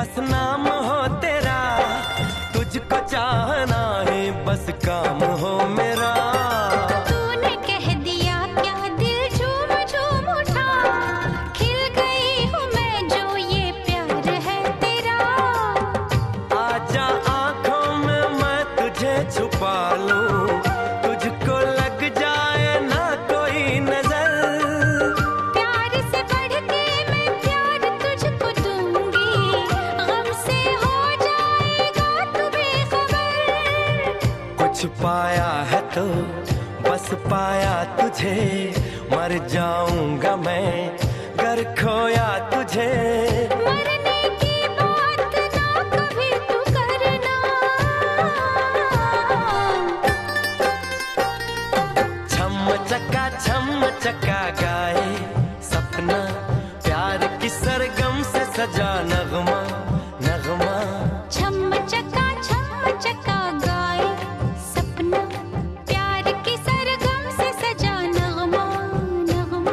बस नाम हो तेरा, तुझको चाहना है बस काम हो मेरा। तूने कह दिया क्या दिल झूम झूम उठा, खिल गई हूँ मैं जो ये प्यार है तेरा। आजा आंखों में मैं तुझे छुपा लूं, तुझको लग जाए ना कोई नजर। प्यार से बढ़ के मैं प्यार तुझको दूंगी, गम से हो जाएगा तू बेखबर। कुछ पाया है तो बस पाया तुझे, मर जाऊंगा मैं गर खोया तुझे। मरने की बात ना कभी तू करना। छम चका गाए सपना, प्यार की सरगम से सजा नगमा नगमा। छम चका गाए सपना, प्यार की सरगम से सजा नगमा नगमा।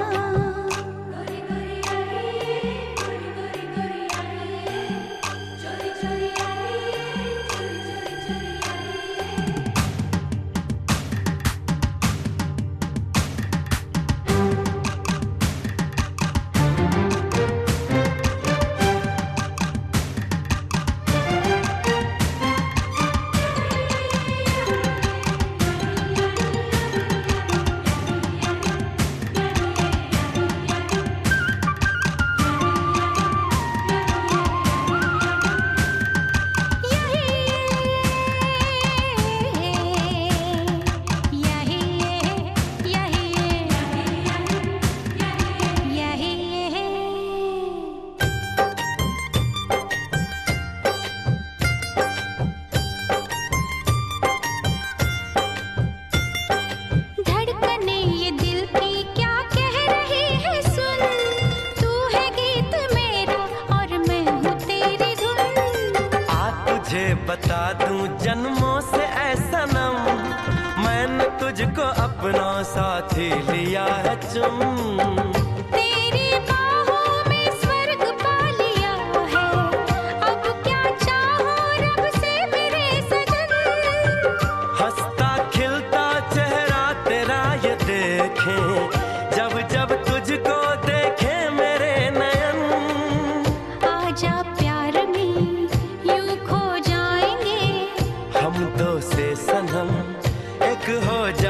बता दूं जन्मों से ऐसा नम, मैंने तुझको अपना साथी लिया है चुम। तेरी बाहों में स्वर्ग पा लिया है, अब क्या चाहूं रब से मेरे सजन। हंसता खिलता चेहरा तेरा ये देखे, जब जब तुझको देखे मेरे नयन। आजा प्यार में यूं खो जाएंगे, हम दो से सनम एक हो जा।